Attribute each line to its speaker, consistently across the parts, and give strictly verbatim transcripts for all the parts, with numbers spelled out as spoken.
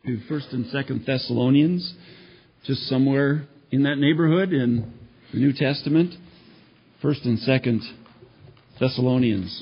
Speaker 1: to First and Second Thessalonians, just somewhere in that neighborhood in the New Testament. First and Second Thessalonians.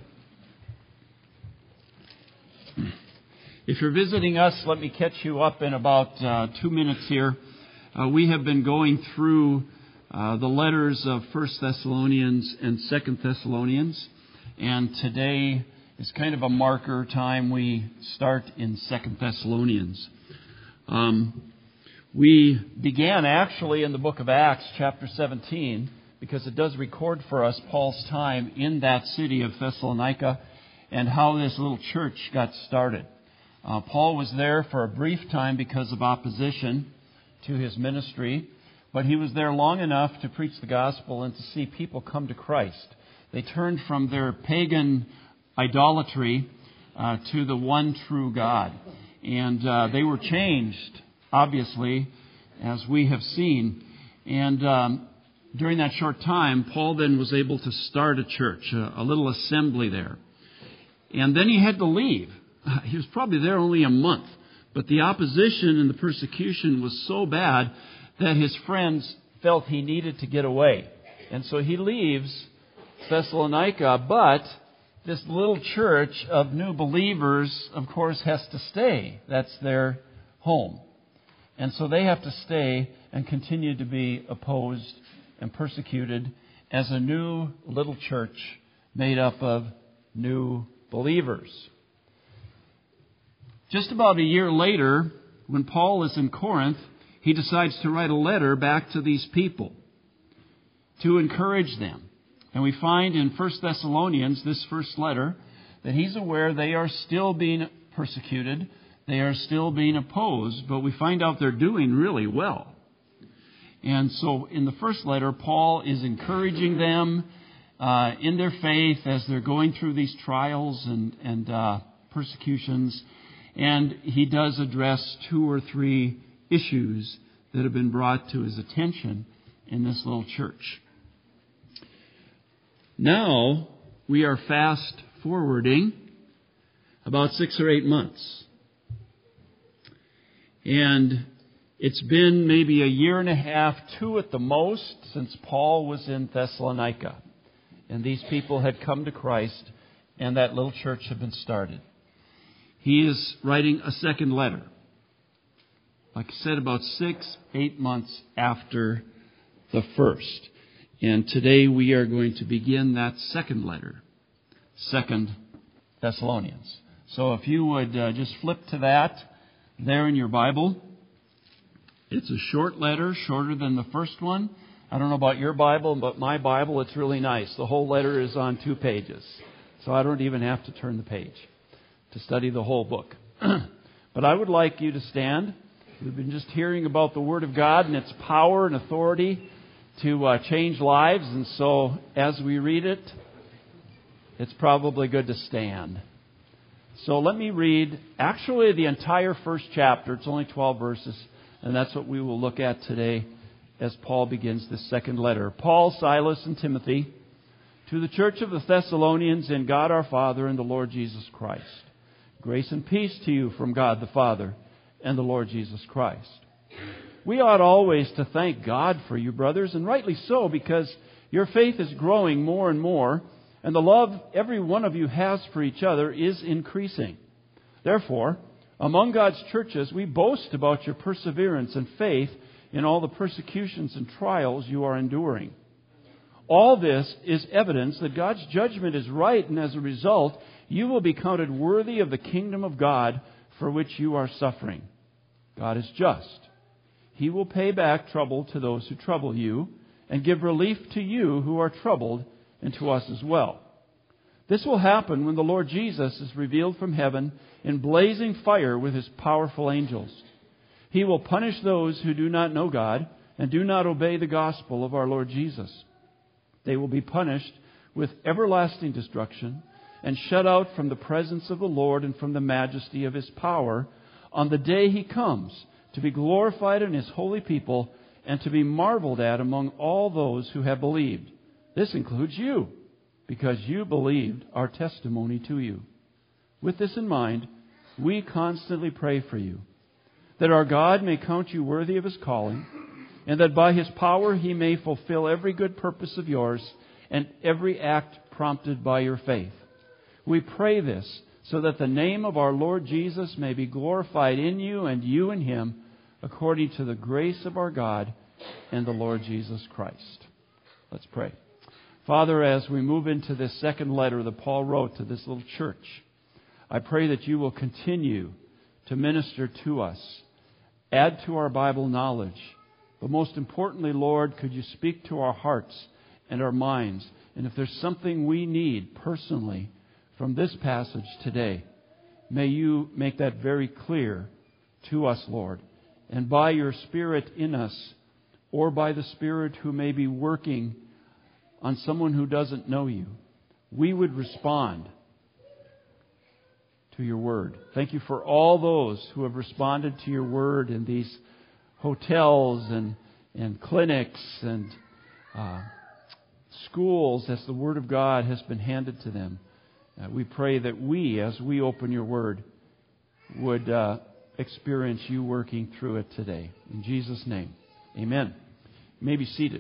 Speaker 1: If you're visiting us, let me catch you up in about uh, two minutes here. Uh, we have been going through uh, the letters of First Thessalonians and Second Thessalonians, and today is kind of a marker time. We start in Second Thessalonians. Um, we began actually in the book of Acts, chapter seventeen, because it does record for us Paul's time in that city of Thessalonica and how this little church got started. Uh, Paul was there for a brief time because of opposition to his ministry, but he was there long enough to preach the gospel and to see people come to Christ. They turned from their pagan idolatry uh, to the one true God. And uh, they were changed, obviously, as we have seen. And um, during that short time, Paul then was able to start a church, a, a little assembly there. And then he had to leave. He was probably there only a month. But the opposition and the persecution was so bad that his friends felt he needed to get away. And so he leaves Thessalonica, but this little church of new believers, of course, has to stay. That's their home. And so they have to stay and continue to be opposed and persecuted as a new little church made up of new believers. Just about a year later, when Paul is in Corinth, he decides to write a letter back to these people to encourage them. And we find in First Thessalonians, this first letter, that he's aware they are still being persecuted, they are still being opposed, but we find out they're doing really well. And so in the first letter, Paul is encouraging them uh, in their faith as they're going through these trials and, and uh, persecutions. And he does address two or three issues that have been brought to his attention in this little church. Now, we are fast forwarding about six or eight months. And it's been maybe a year and a half, two at the most, since Paul was in Thessalonica. And these people had come to Christ, and that little church had been started. He is writing a second letter. Like I said, about six, eight months after the first. And today we are going to begin that second letter, Second Thessalonians. So if you would uh, just flip to that there in your Bible. It's a short letter, shorter than the first one. I don't know about your Bible, but my Bible, it's really nice. The whole letter is on two pages. So I don't even have to turn the page to study the whole book. But I would like you to stand. We've been just hearing about the Word of God and its power and authority to uh, change lives. And so as we read it, it's probably good to stand. So let me read actually the entire first chapter. It's only twelve verses. And that's what we will look at today as Paul begins this second letter. Paul, Silas, and Timothy, to the church of the Thessalonians in God our Father and the Lord Jesus Christ. Grace and peace to you from God the Father and the Lord Jesus Christ. We ought always to thank God for you, brothers, and rightly so, because your faith is growing more and more, and the love every one of you has for each other is increasing. Therefore, among God's churches, we boast about your perseverance and faith in all the persecutions and trials you are enduring. All this is evidence that God's judgment is right, and as a result, you will be counted worthy of the kingdom of God for which you are suffering. God is just. He will pay back trouble to those who trouble you and give relief to you who are troubled and to us as well. This will happen when the Lord Jesus is revealed from heaven in blazing fire with his powerful angels. He will punish those who do not know God and do not obey the gospel of our Lord Jesus. They will be punished with everlasting destruction and shut out from the presence of the Lord and from the majesty of his power on the day he comes to be glorified in his holy people and to be marveled at among all those who have believed. This includes you, because you believed our testimony to you. With this in mind, we constantly pray for you that our God may count you worthy of His calling, and that by His power He may fulfill every good purpose of yours and every act prompted by your faith. We pray this so that the name of our Lord Jesus may be glorified in you and you in Him, according to the grace of our God and the Lord Jesus Christ. Let's pray. Father, as we move into this second letter that Paul wrote to this little church, I pray that you will continue to minister to us, add to our Bible knowledge, but most importantly, Lord, could you speak to our hearts and our minds? And if there's something we need personally from this passage today, may you make that very clear to us, Lord. And by your Spirit in us, or by the Spirit who may be working on someone who doesn't know you, we would respond to your word. Thank you for all those who have responded to your word in these hotels and, and clinics and uh, schools as the word of God has been handed to them. Uh, we pray that we, as we open your word, would uh, experience you working through it today. In Jesus' name, amen. You may be seated.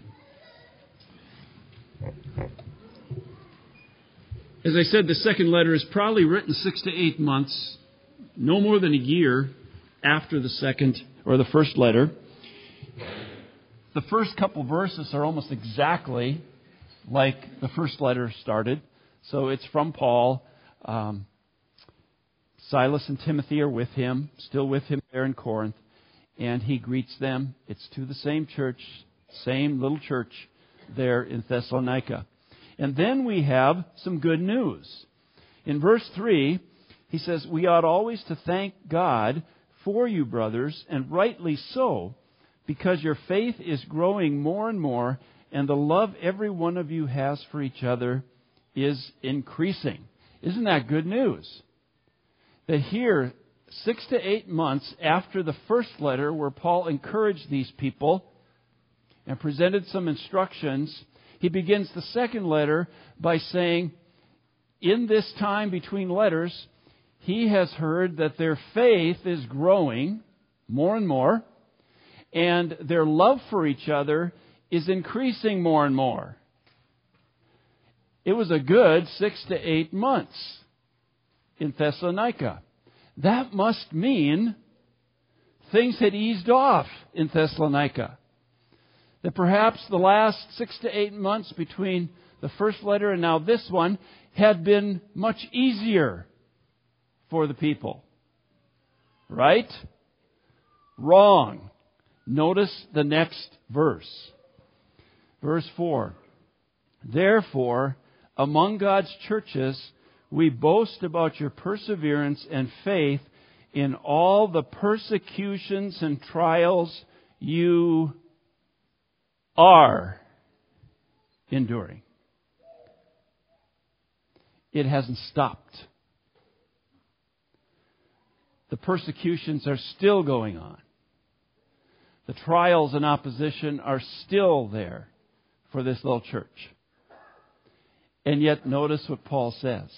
Speaker 1: As I said, the second letter is probably written six to eight months, no more than a year after the second or the first letter. The first couple verses are almost exactly like the first letter started. So it's from Paul. Um, Silas and Timothy are with him, still with him there in Corinth, and he greets them. It's to the same church, same little church there in Thessalonica. And then we have some good news. In verse three, he says, "We ought always to thank God for you, brothers, and rightly so, because your faith is growing more and more, and the love every one of you has for each other is increasing." Isn't that good news? That here, six to eight months after the first letter, where Paul encouraged these people and presented some instructions, he begins the second letter by saying, in this time between letters, he has heard that their faith is growing more and more, and their love for each other is increasing more and more. It was a good six to eight months in Thessalonica. That must mean things had eased off in Thessalonica. That perhaps the last six to eight months between the first letter and now this one had been much easier for the people. Right? Wrong. Notice the next verse. Verse four. "Therefore, among God's churches, we boast about your perseverance and faith in all the persecutions and trials you are enduring." It hasn't stopped. The persecutions are still going on. The trials and opposition are still there for this little church. And yet, notice what Paul says.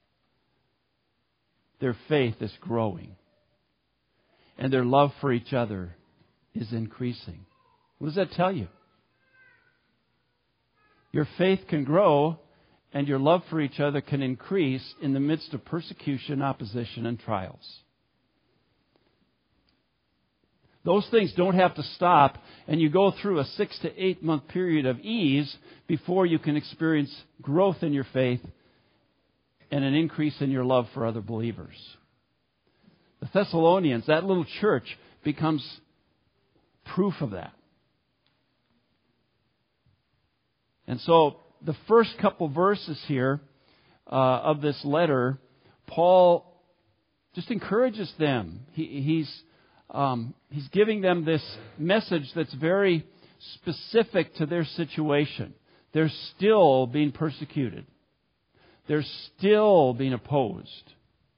Speaker 1: Their faith is growing. And their love for each other is increasing. What does that tell you? Your faith can grow and your love for each other can increase in the midst of persecution, opposition, and trials. Those things don't have to stop, and you go through a six to eight month period of ease before you can experience growth in your faith and an increase in your love for other believers. The Thessalonians, that little church, becomes proof of that. And so the first couple verses here uh, of this letter, Paul just encourages them. He, he's um, he's giving them this message that's very specific to their situation. They're still being persecuted. They're still being opposed.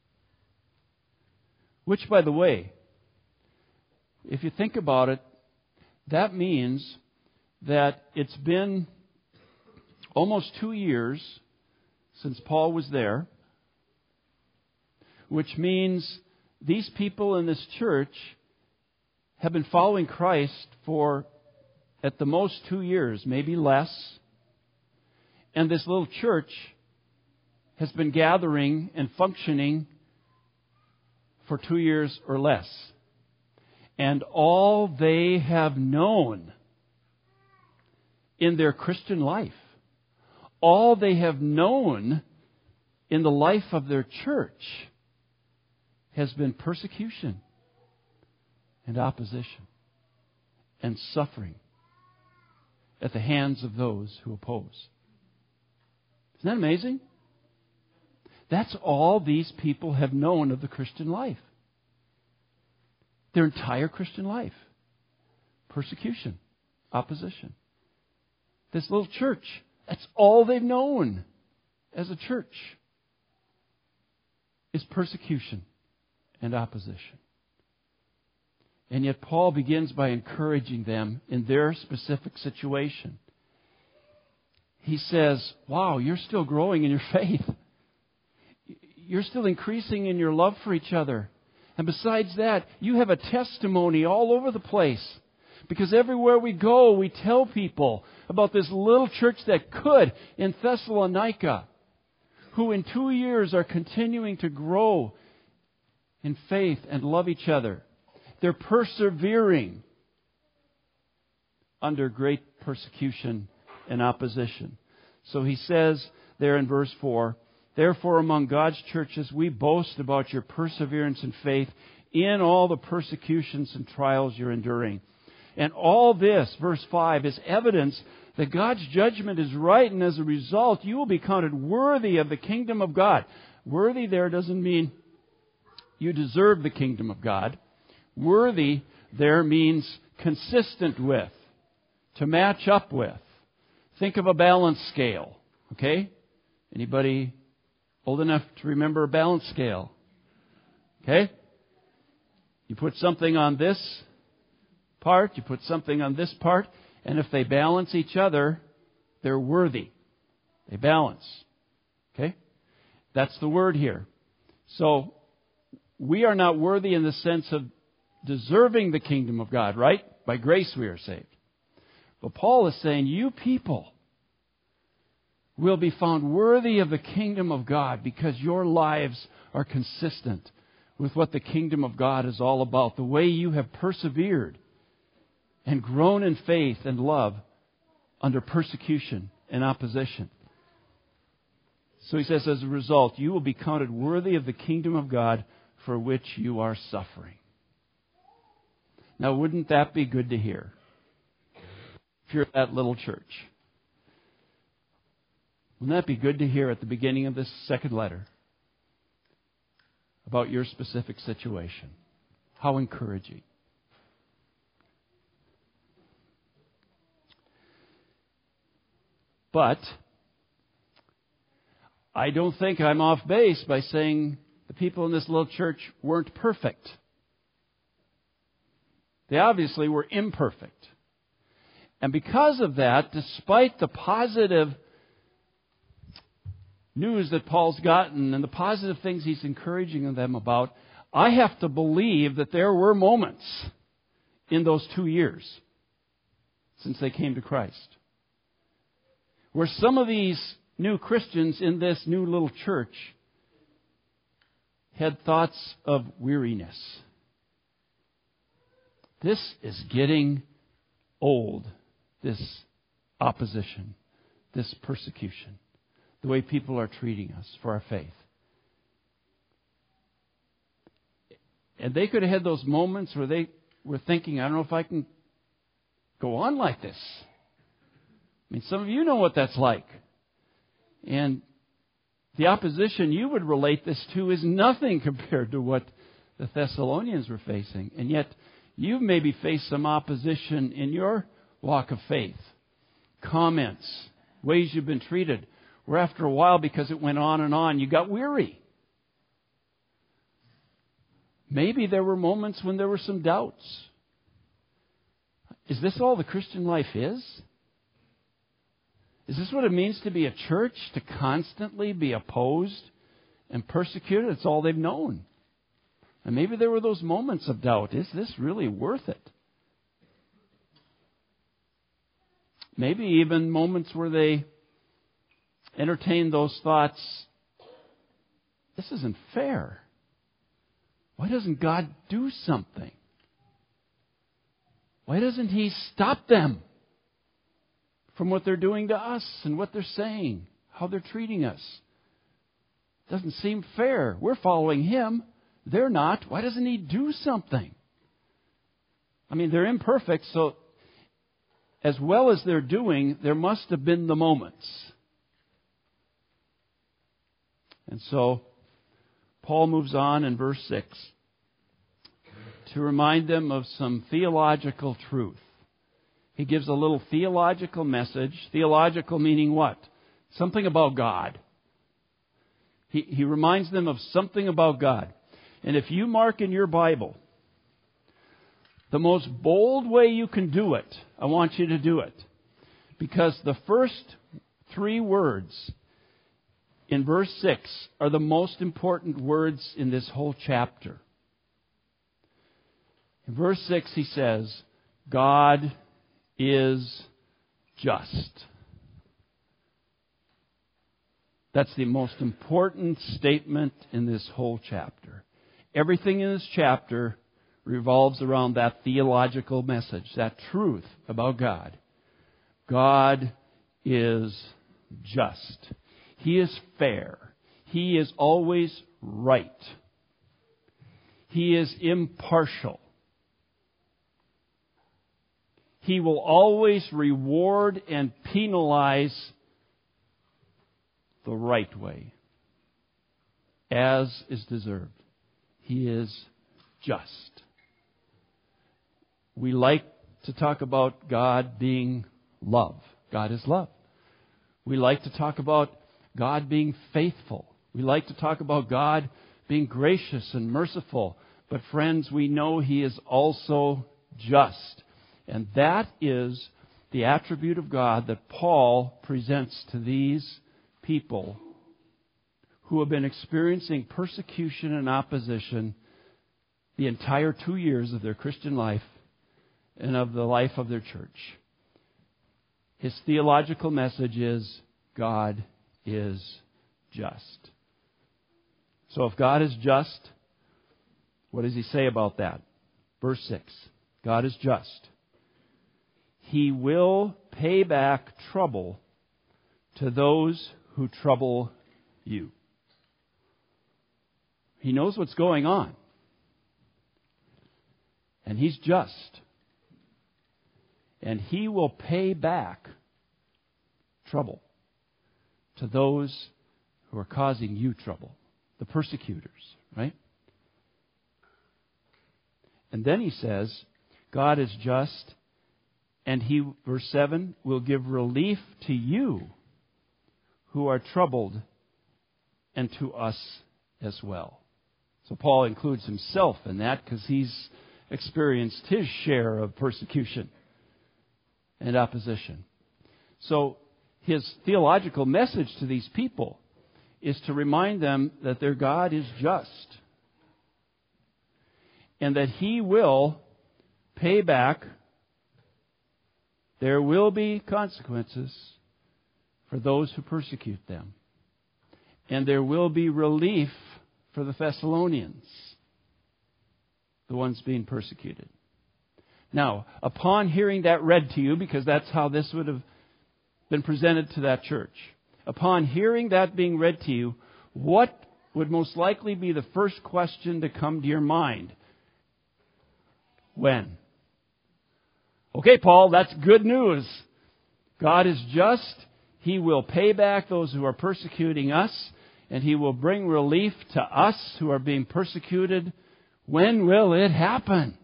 Speaker 1: Which, by the way, if you think about it, that means that it's been almost two years since Paul was there, which means these people in this church have been following Christ for at the most two years, maybe less. And this little church has been gathering and functioning for two years or less. And all they have known in their Christian life, all they have known in the life of their church has been persecution and opposition and suffering at the hands of those who oppose. Isn't that amazing? That's all these people have known of the Christian life. Their entire Christian life. Persecution, opposition. This little church, that's all they've known as a church, is persecution and opposition. And yet Paul begins by encouraging them in their specific situation. He says, wow, you're still growing in your faith. You're still increasing in your love for each other. And besides that, you have a testimony all over the place. Because everywhere we go, we tell people about this little church that could in Thessalonica, who in two years are continuing to grow in faith and love each other. They're persevering under great persecution and opposition. So he says there in verse four, therefore among God's churches we boast about your perseverance and faith in all the persecutions and trials you're enduring. And all this, verse five, is evidence that God's judgment is right, and as a result you will be counted worthy of the kingdom of God. Worthy there doesn't mean you deserve the kingdom of God. Worthy there means consistent with, to match up with. Think of a balance scale, okay? Anybody old enough to remember a balance scale? Okay? You put something on this part, you put something on this part, and if they balance each other, they're worthy. They balance. Okay? That's the word here. So, we are not worthy in the sense of deserving the kingdom of God, right? By grace we are saved. But Paul is saying, you people will be found worthy of the kingdom of God because your lives are consistent with what the kingdom of God is all about. The way you have persevered and grown in faith and love under persecution and opposition. So he says, as a result, you will be counted worthy of the kingdom of God for which you are suffering. Now, wouldn't that be good to hear? If you're at that little church. Wouldn't that be good to hear at the beginning of this second letter about your specific situation? How encouraging. But I don't think I'm off base by saying the people in this little church weren't perfect. They obviously were imperfect. And because of that, despite the positive news that Paul's gotten and the positive things he's encouraging them about, I have to believe that there were moments in those two years since they came to Christ where some of these new Christians in this new little church had thoughts of weariness. This is getting old, this opposition, this persecution, the way people are treating us for our faith. And they could have had those moments where they were thinking, I don't know if I can go on like this. I mean, some of you know what that's like. And the opposition you would relate this to is nothing compared to what the Thessalonians were facing. And yet, you've maybe faced some opposition in your walk of faith. Comments, ways you've been treated, where after a while, because it went on and on, you got weary. Maybe there were moments when there were some doubts. Is this all the Christian life is? Is this what it means to be a church? To constantly be opposed and persecuted? It's all they've known. And maybe there were those moments of doubt. Is this really worth it? Maybe even moments where they entertain those thoughts, this isn't fair. Why doesn't God do something? Why doesn't He stop them from what they're doing to us and what they're saying, how they're treating us? It doesn't seem fair. We're following Him. They're not. Why doesn't He do something? I mean, they're imperfect, so as well as they're doing, there must have been the moments. And so, Paul moves on in verse six to remind them of some theological truth. He gives a little theological message. Theological meaning what? Something about God. He, he reminds them of something about God. And if you mark in your Bible, the most bold way you can do it, I want you to do it. Because the first three words in verse six are the most important words in this whole chapter. In verse six he says, God is just. That's the most important statement in this whole chapter. Everything in this chapter revolves around that theological message, that truth about God. God is just. He is fair. He is always right. He is impartial. He will always reward and penalize the right way, as is deserved. He is just. We like to talk about God being love. God is love. We like to talk about God being faithful. We like to talk about God being gracious and merciful. But friends, we know He is also just. And that is the attribute of God that Paul presents to these people who have been experiencing persecution and opposition the entire two years of their Christian life and of the life of their church. His theological message is God is just. So if God is just, what does He say about that? Verse six. God is just. He will pay back trouble to those who trouble you. He knows what's going on. And He's just. And He will pay back trouble to those who are causing you trouble. The persecutors, right? And then He says, God is just, and He, verse seven, will give relief to you who are troubled, and to us as well. So Paul includes himself in that because he's experienced his share of persecution and opposition. So his theological message to these people is to remind them that their God is just and that He will pay back. There will be consequences for those who persecute them. And there will be relief for the Thessalonians, the ones being persecuted. Now, upon hearing that read to you, because that's how this would have been presented to that church, upon hearing that being read to you, what would most likely be the first question to come to your mind? When? Okay, Paul, that's good news. God is just. He will pay back those who are persecuting us, and He will bring relief to us who are being persecuted. When will it happen?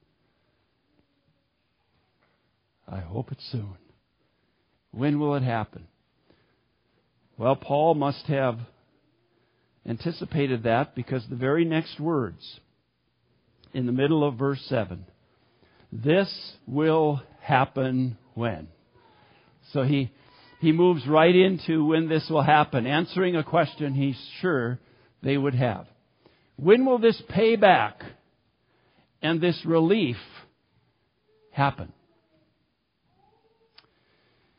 Speaker 1: I hope it's soon. When will it happen? Well, Paul must have anticipated that because the very next words in the middle of verse seven, this will happen when? So he He moves right into when this will happen, answering a question he's sure they would have. When will this payback and this relief happen?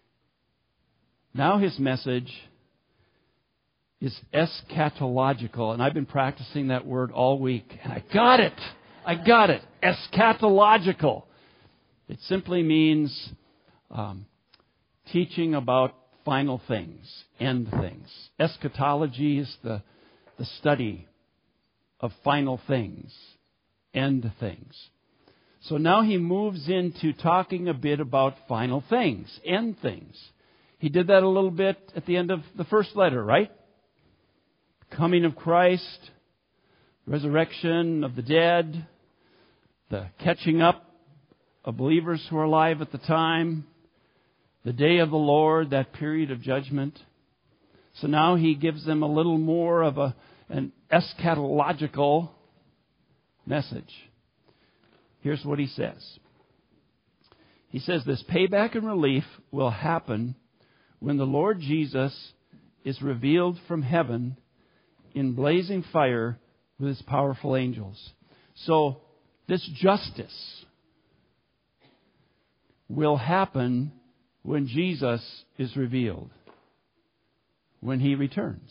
Speaker 1: Now his message is eschatological. And I've been practicing that word all week. And I got it. I got it. Eschatological. It simply means um, teaching about final things, end things. Eschatology is the, the study of final things, end things. So now he moves into talking a bit about final things, end things. He did that a little bit at the end of the first letter, right? Coming of Christ, resurrection of the dead, the catching up of believers who are alive at the time, the day of the Lord, that period of judgment. So now he gives them a little more of a, an eschatological message. Here's what he says. He says this: payback and relief will happen when the Lord Jesus is revealed from heaven in blazing fire with his powerful angels. So this justice will happen when Jesus is revealed, when he returns.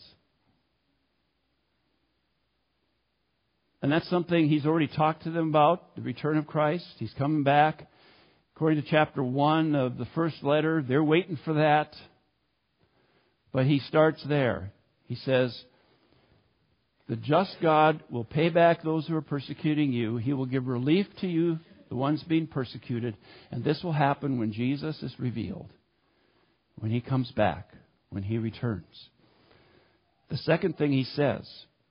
Speaker 1: And that's something he's already talked to them about, the return of Christ. He's coming back. According to chapter one of the first letter, they're waiting for that. But he starts there. He says, the just God will pay back those who are persecuting you. He will give relief to you, the ones being persecuted. And this will happen when Jesus is revealed, when he comes back, when he returns. The second thing he says,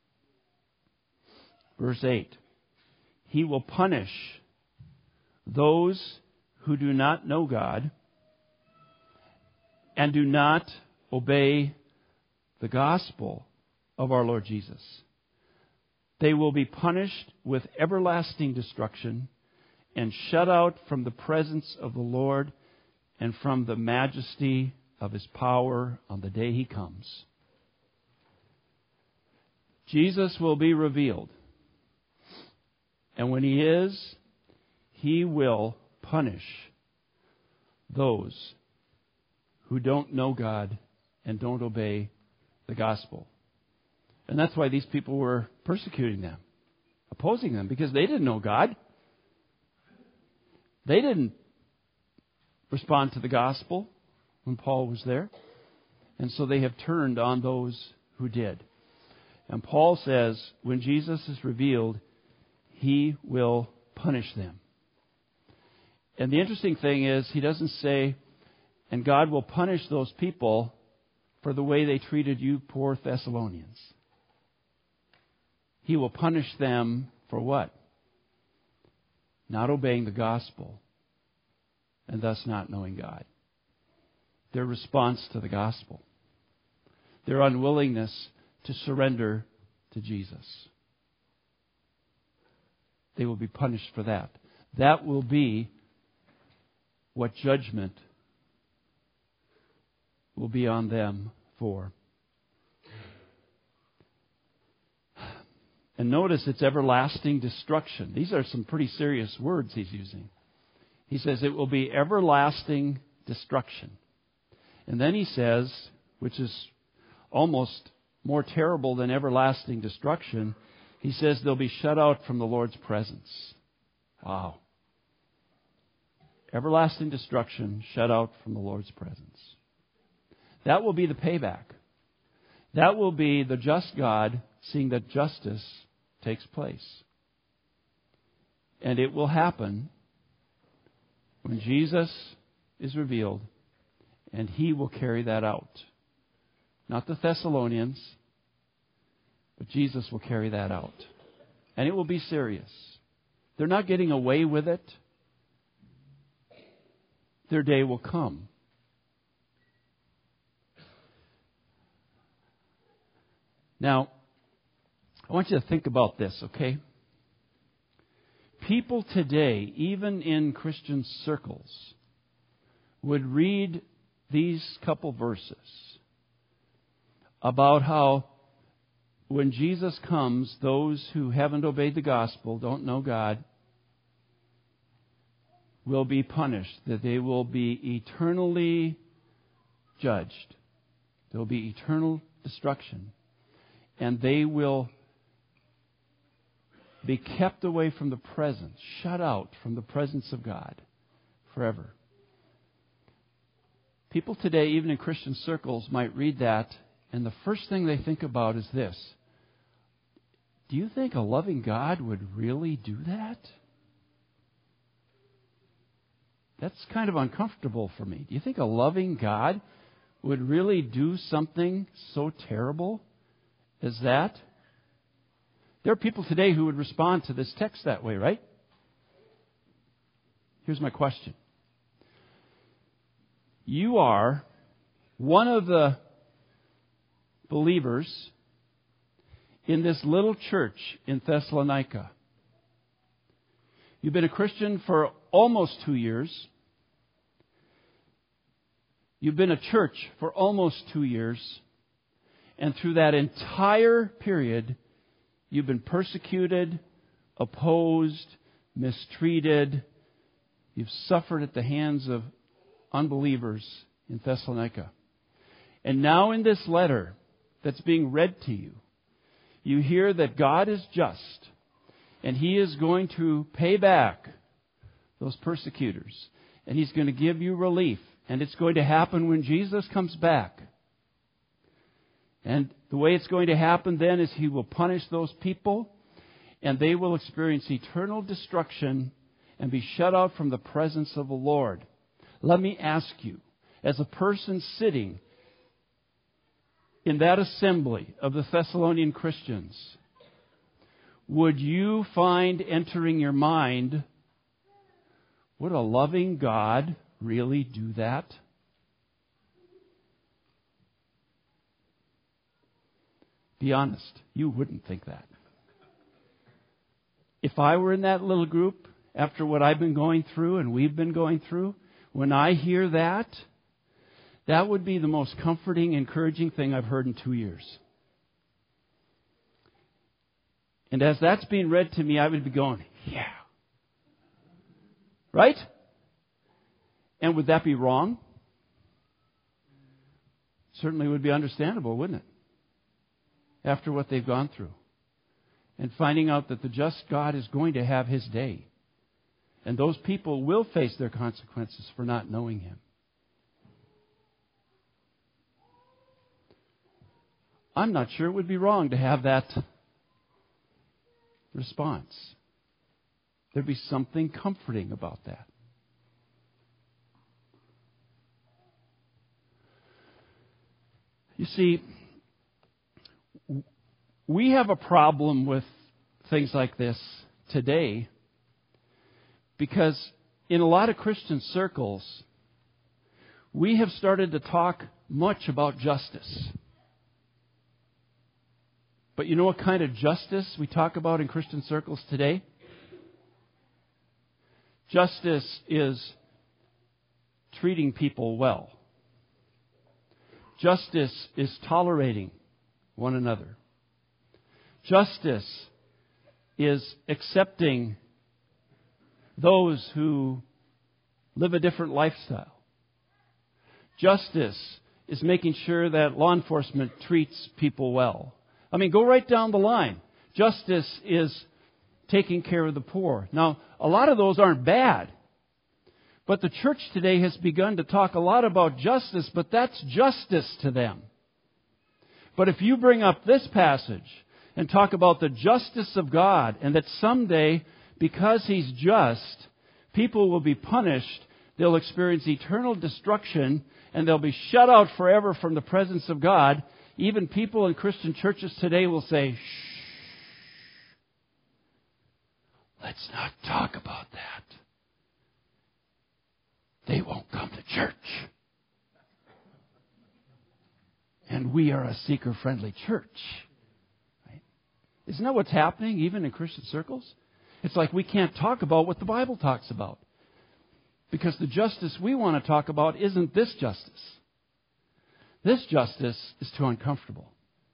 Speaker 1: verse eight, he will punish those who do not know God and do not obey the gospel of our Lord Jesus. They will be punished with everlasting destruction and shut out from the presence of the Lord and from the majesty of his power on the day he comes. Jesus will be revealed. And when he is, he will punish those who don't know God and don't obey the gospel. And that's why these people were persecuting them, opposing them, because they didn't know God. They didn't respond to the gospel when Paul was there. And so they have turned on those who did. And Paul says, when Jesus is revealed, he will punish them. And the interesting thing is, he doesn't say, and God will punish those people for the way they treated you poor Thessalonians. He will punish them for what? Not obeying the gospel and thus not knowing God. Their response to the gospel. Their unwillingness to surrender to Jesus. They will be punished for that. That will be what judgment will be on them for. And notice it's everlasting destruction. These are some pretty serious words he's using. He says it will be everlasting destruction. And then he says, which is almost more terrible than everlasting destruction, he says they'll be shut out from the Lord's presence. Wow. Everlasting destruction, shut out from the Lord's presence. That will be the payback. That will be the just God seeing that justice takes place. And it will happen when Jesus is revealed, and he will carry that out. Not the Thessalonians, but Jesus will carry that out. And it will be serious. They're not getting away with it. Their day will come. Now, I want you to think about this, okay? People today, even in Christian circles, would read these couple verses about how when Jesus comes, those who haven't obeyed the gospel, don't know God, will be punished, that they will be eternally judged There will be eternal destruction. And they will be kept away from the presence, shut out from the presence of God forever. People today, even in Christian circles, might read that, and the first thing they think about is this. Do you think a loving God would really do that? That's kind of uncomfortable for me. Do you think a loving God would really do something so terrible as that? There are people today who would respond to this text that way, right? Here's my question. You are one of the believers in this little church in Thessalonica. You've been a Christian for almost two years. You've been a church for almost two years. And through that entire period, you've been persecuted, opposed, mistreated. You've suffered at the hands of unbelievers in Thessalonica. And now in this letter that's being read to you, you hear that God is just, and He is going to pay back those persecutors, and He's going to give you relief, and it's going to happen when Jesus comes back. And the way it's going to happen then is He will punish those people, and they will experience eternal destruction and be shut out from the presence of the Lord. Let me ask you, as a person sitting in that assembly of the Thessalonian Christians, would you find entering your mind, would a loving God really do that? Be honest, you wouldn't think that. If I were in that little group, after what I've been going through and we've been going through, when I hear that, that would be the most comforting, encouraging thing I've heard in two years. And as that's being read to me, I would be going, yeah. Right? And would that be wrong? Certainly would be understandable, wouldn't it? After what they've gone through. And finding out that the just God is going to have His day. And those people will face their consequences for not knowing Him. I'm not sure it would be wrong to have that response. There'd be something comforting about that. You see, we have a problem with things like this today because in a lot of Christian circles, we have started to talk much about justice. But you know what kind of justice we talk about in Christian circles today? Justice is treating people well. Justice is tolerating one another. Justice is accepting those who live a different lifestyle. Justice is making sure that law enforcement treats people well. I mean, go right down the line. Justice is taking care of the poor. Now, a lot of those aren't bad. But the church today has begun to talk a lot about justice, but that's justice to them. But if you bring up this passage and talk about the justice of God, and that someday, because He's just, people will be punished, they'll experience eternal destruction, and they'll be shut out forever from the presence of God, even people in Christian churches today will say, shh, let's not talk about that. They won't come to church. And we are a seeker-friendly church. Right? Isn't that what's happening even in Christian circles? It's like we can't talk about what the Bible talks about. Because the justice we want to talk about isn't this justice. This justice is too uncomfortable.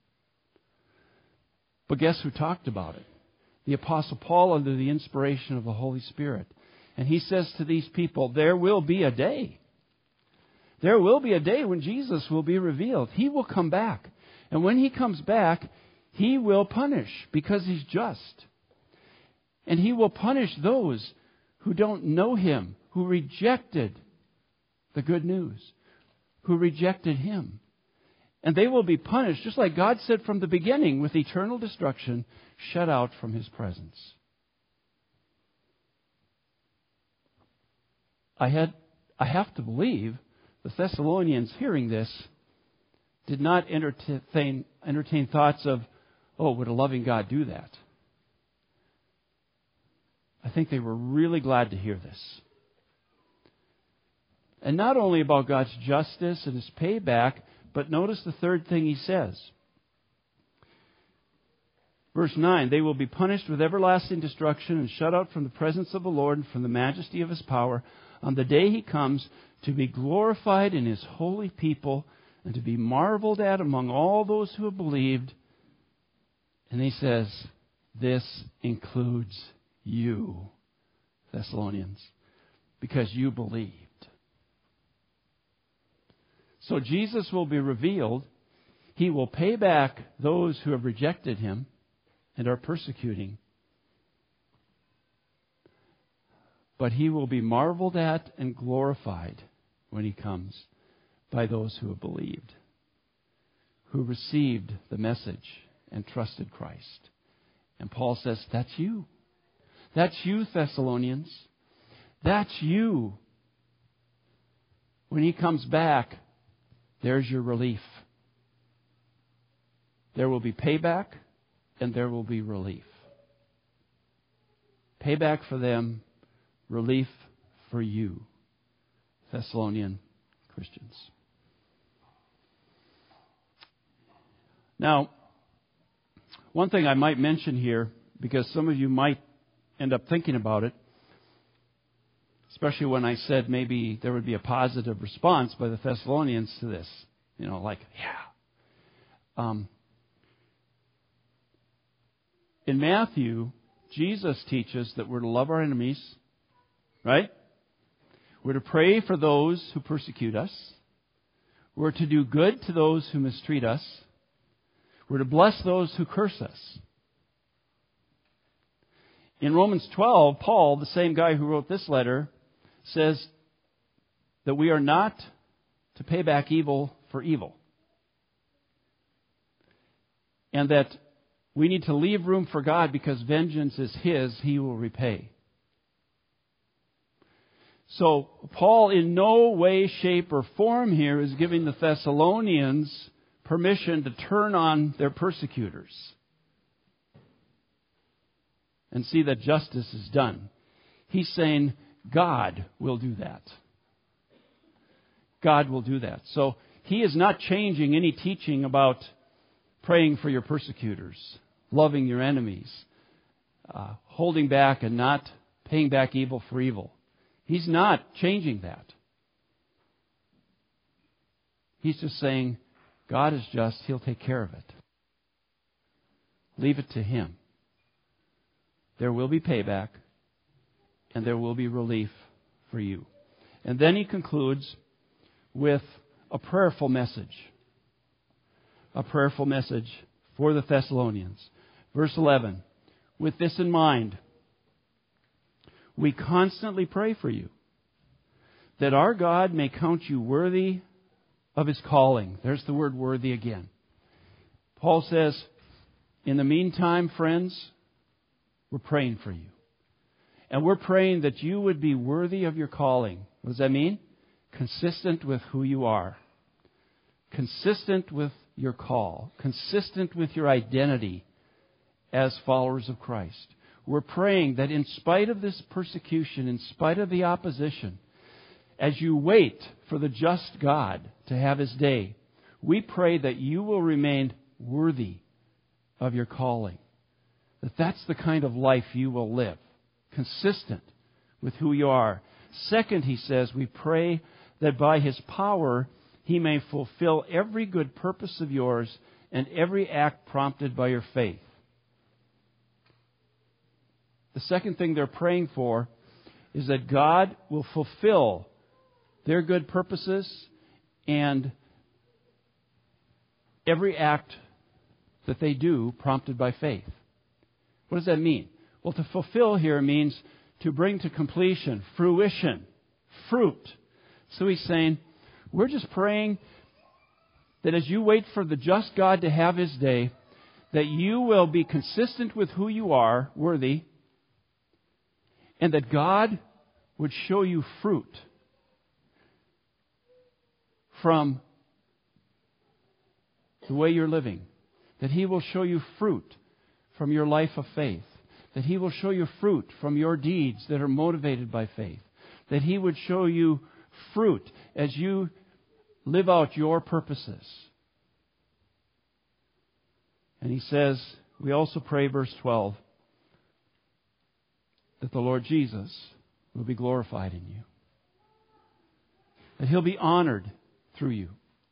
Speaker 1: But guess who talked about it? The Apostle Paul under the inspiration of the Holy Spirit. And he says to these people, there will be a day. There will be a day when Jesus will be revealed. He will come back. And when He comes back, He will punish because He's just. And He will punish those who don't know Him, who rejected the good news, who rejected Him. And they will be punished, just like God said from the beginning, with eternal destruction, shut out from His presence. I had, I have to believe the Thessalonians, hearing this, did not entertain, entertain thoughts of, oh, would a loving God do that? I think they were really glad to hear this. And not only about God's justice and His payback, but notice the third thing He says. Verse nine, they will be punished with everlasting destruction and shut out from the presence of the Lord and from the majesty of His power on the day He comes to be glorified in His holy people and to be marveled at among all those who have believed. And He says, this includes you, Thessalonians, because you believed. So Jesus will be revealed. He will pay back those who have rejected Him and are persecuting. But He will be marveled at and glorified when He comes by those who have believed, who received the message and trusted Christ. And Paul says, that's you. That's you, Thessalonians. That's you. When He comes back, there's your relief. There will be payback and there will be relief. Payback for them, relief for you, Thessalonian Christians. Now, one thing I might mention here, because some of you might end up thinking about it, especially when I said maybe there would be a positive response by the Thessalonians to this. You know, like, yeah. Um, in Matthew, Jesus teaches that we're to love our enemies, right? We're to pray for those who persecute us. We're to do good to those who mistreat us. We're to bless those who curse us. In Romans twelve, Paul, the same guy who wrote this letter, says that we are not to pay back evil for evil. And that we need to leave room for God because vengeance is His, He will repay. So Paul in no way, shape, or form here is giving the Thessalonians permission to turn on their persecutors and see that justice is done. He's saying God will do that. God will do that. So he is not changing any teaching about praying for your persecutors, loving your enemies, uh, holding back and not paying back evil for evil. He's not changing that. He's just saying, God is just, He'll take care of it. Leave it to Him. There will be payback, and there will be relief for you. And then he concludes with a prayerful message. A prayerful message for the Thessalonians. Verse eleven, with this in mind, we constantly pray for you, that our God may count you worthy of His calling. There's the word worthy again. Paul says, in the meantime, friends, we're praying for you. And we're praying that you would be worthy of your calling. What does that mean? Consistent with who you are. Consistent with your call. Consistent with your identity as followers of Christ. We're praying that in spite of this persecution, in spite of the opposition, as you wait for the just God to have His day, we pray that you will remain worthy of your calling. That that's the kind of life you will live. Consistent with who you are. Second, he says, we pray that by His power He may fulfill every good purpose of yours and every act prompted by your faith. The second thing they're praying for is that God will fulfill their good purposes and every act that they do prompted by faith. What does that mean? Well, to fulfill here means to bring to completion, fruition, fruit. So he's saying, we're just praying that as you wait for the just God to have His day, that you will be consistent with who you are, worthy, and that God would show you fruit from the way you're living. That He will show you fruit from your life of faith. That He will show you fruit from your deeds that are motivated by faith. That He would show you fruit as you live out your purposes. And he says, we also pray, verse twelve, that the Lord Jesus will be glorified in you. That He'll be honored through you.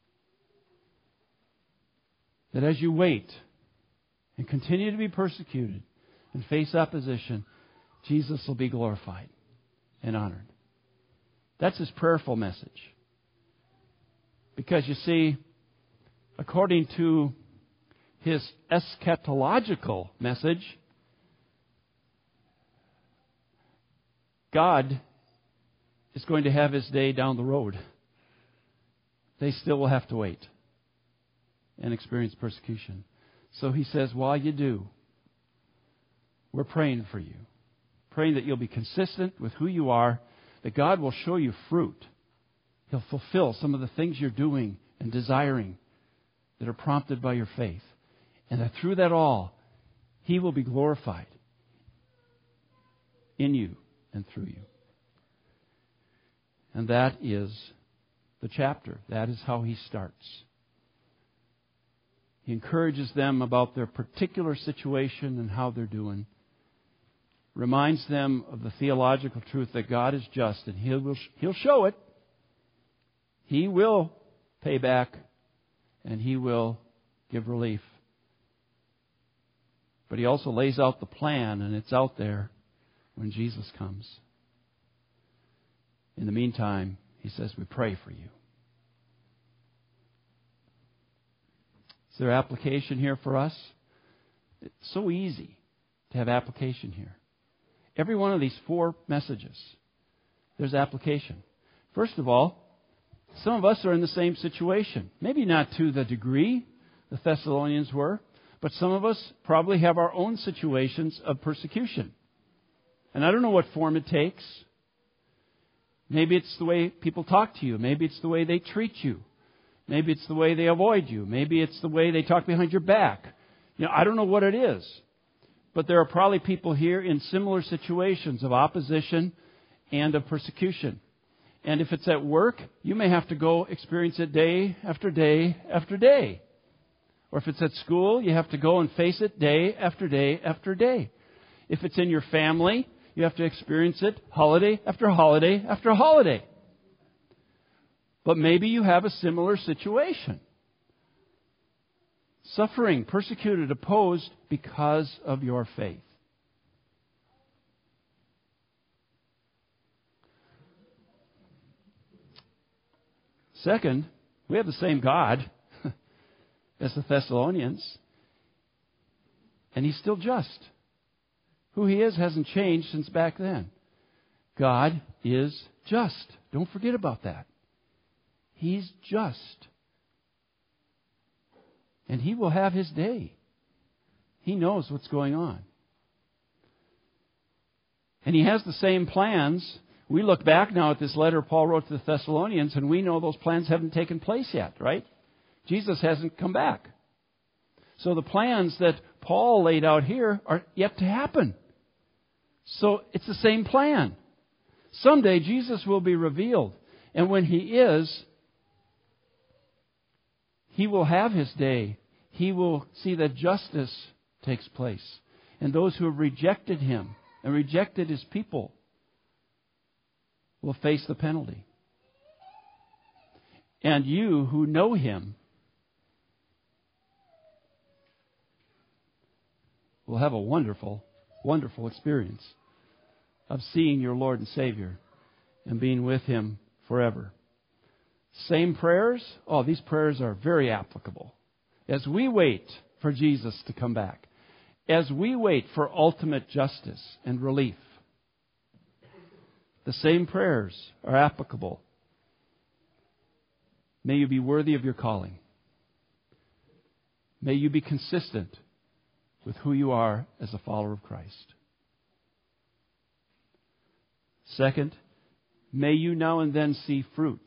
Speaker 1: That as you wait and continue to be persecuted and face opposition, Jesus will be glorified and honored. That's his prayerful message. Because you see, according to his eschatological message, God is going to have His day down the road. They still will have to wait and experience persecution. So he says, while you do, we're praying for you. Praying that you'll be consistent with who you are, that God will show you fruit. He'll fulfill some of the things you're doing and desiring that are prompted by your faith. And that through that all, He will be glorified in you and through you. And that is the chapter. That is how he starts. He encourages them about their particular situation and how they're doing. Reminds them of the theological truth that God is just and He will, He'll show it. He will pay back and He will give relief. But He also lays out the plan, and it's out there when Jesus comes. In the meantime, He says, we pray for you. Is there application here for us? It's so easy to have application here. Every one of these four messages, there's application. First of all, some of us are in the same situation. Maybe not to the degree the Thessalonians were, but some of us probably have our own situations of persecution. And I don't know what form it takes. Maybe it's the way people talk to you. Maybe it's the way they treat you. Maybe it's the way they avoid you. Maybe it's the way they talk behind your back. You know, I don't know what it is. But there are probably people here in similar situations of opposition and of persecution. And if it's at work, you may have to go experience it day after day after day. Or if it's at school, you have to go and face it day after day after day. If it's in your family, you have to experience it holiday after holiday after holiday. But maybe you have a similar situation. Suffering, persecuted, opposed because of your faith. Second, we have the same God as the Thessalonians, and He's still just. Who He is hasn't changed since back then. God is just. Don't forget about that. He's just. And He will have His day. He knows what's going on. And He has the same plans. We look back now at this letter Paul wrote to the Thessalonians, and we know those plans haven't taken place yet, right? Jesus hasn't come back. So the plans that Paul laid out here are yet to happen. So it's the same plan. Someday Jesus will be revealed. And when He is, He will have His day. He will see that justice takes place. And those who have rejected Him and rejected His people will face the penalty. And you who know Him will have a wonderful, wonderful experience of seeing your Lord and Savior and being with Him forever. Same prayers? Oh, these prayers are very applicable. As we wait for Jesus to come back, as we wait for ultimate justice and relief, the same prayers are applicable. May you be worthy of your calling. May you be consistent with who you are as a follower of Christ. Second, may you now and then see fruit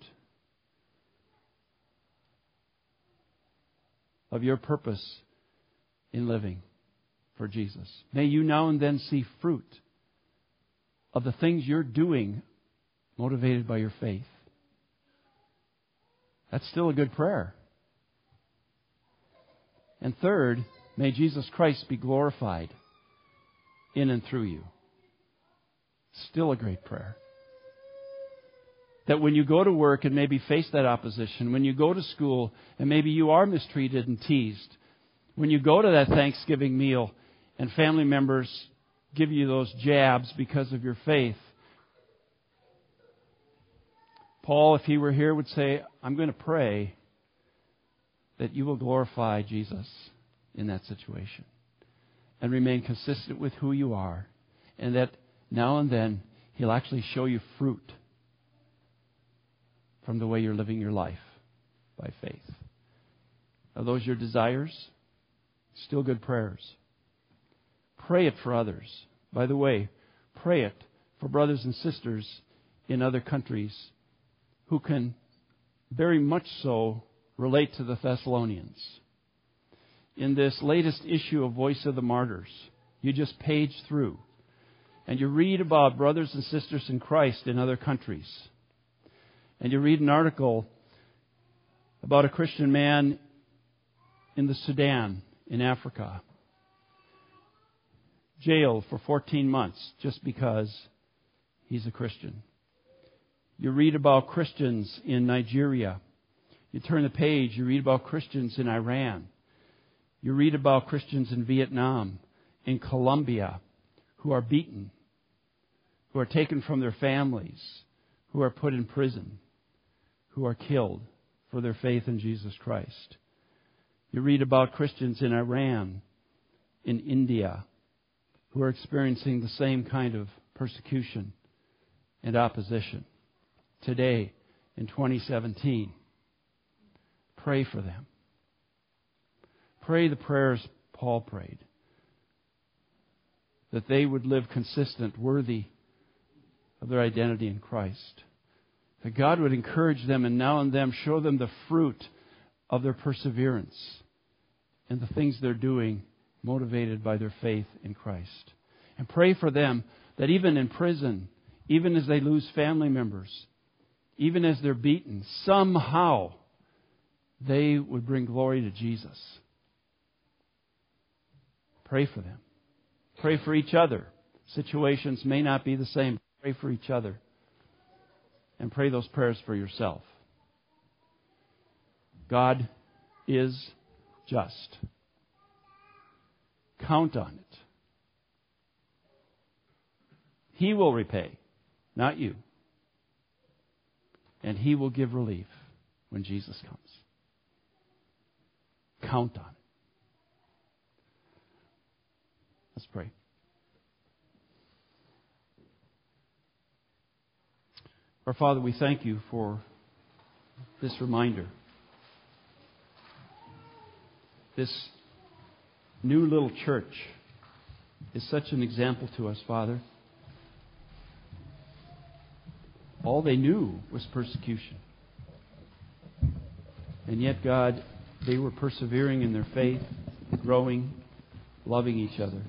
Speaker 1: of your purpose in living for Jesus. May you now and then see fruit of the things you're doing motivated by your faith. That's still a good prayer. And third, may Jesus Christ be glorified in and through you. Still a great prayer. That when you go to work and maybe face that opposition, when you go to school and maybe you are mistreated and teased, when you go to that Thanksgiving meal and family members give you those jabs because of your faith, Paul, if he were here, would say, I'm going to pray that you will glorify Jesus in that situation and remain consistent with who you are, and that now and then He'll actually show you fruit from the way you're living your life by faith. Are those your desires? Still good prayers. Pray it for others. By the way, pray it for brothers and sisters in other countries who can very much so relate to the Thessalonians. In this latest issue of Voice of the Martyrs, you just page through and you read about brothers and sisters in Christ in other countries. And you read an article about a Christian man in the Sudan, in Africa, jailed for fourteen months just because he's a Christian. You read about Christians in Nigeria. You turn the page, you read about Christians in Iran. You read about Christians in Vietnam, in Colombia, who are beaten, who are taken from their families, who are put in prison, who are killed for their faith in Jesus Christ. You read about Christians in Iran, in India, who are experiencing the same kind of persecution and opposition today in twenty seventeen. Pray for them. Pray the prayers Paul prayed, that they would live consistent, worthy of their identity in Christ. That God would encourage them and now and then show them the fruit of their perseverance and the things they're doing motivated by their faith in Christ. And pray for them that even in prison, even as they lose family members, even as they're beaten, somehow they would bring glory to Jesus. Pray for them. Pray for each other. Situations may not be the same. Pray for each other. And pray those prayers for yourself. God is just. Count on it. He will repay, not you. And He will give relief when Jesus comes. Count on it. Let's pray. Our Father, we thank You for this reminder. This new little church is such an example to us, Father. All they knew was persecution. And yet, God, they were persevering in their faith, growing, loving each other.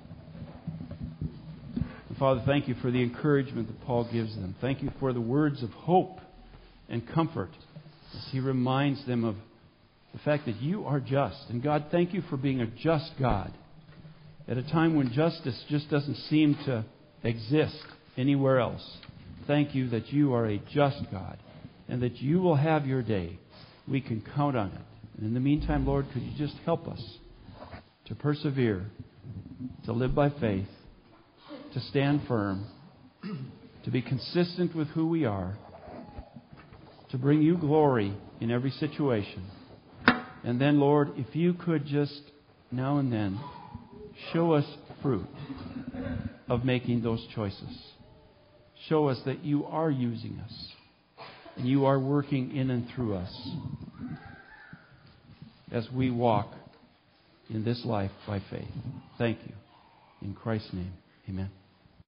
Speaker 1: And Father, thank You for the encouragement that Paul gives them. Thank You for the words of hope and comfort as he reminds them of the fact that You are just. And God, thank You for being a just God at a time when justice just doesn't seem to exist anywhere else. Thank You that You are a just God and that You will have Your day. We can count on it. And in the meantime, Lord, could You just help us to persevere, to live by faith, to stand firm, to be consistent with who we are, to bring you glory in every situation. And then, Lord, if you could just now and then show us fruit of making those choices. Show us that you are using us and you are working in and through us as we walk in this life by faith. Thank you. In Christ's name, amen.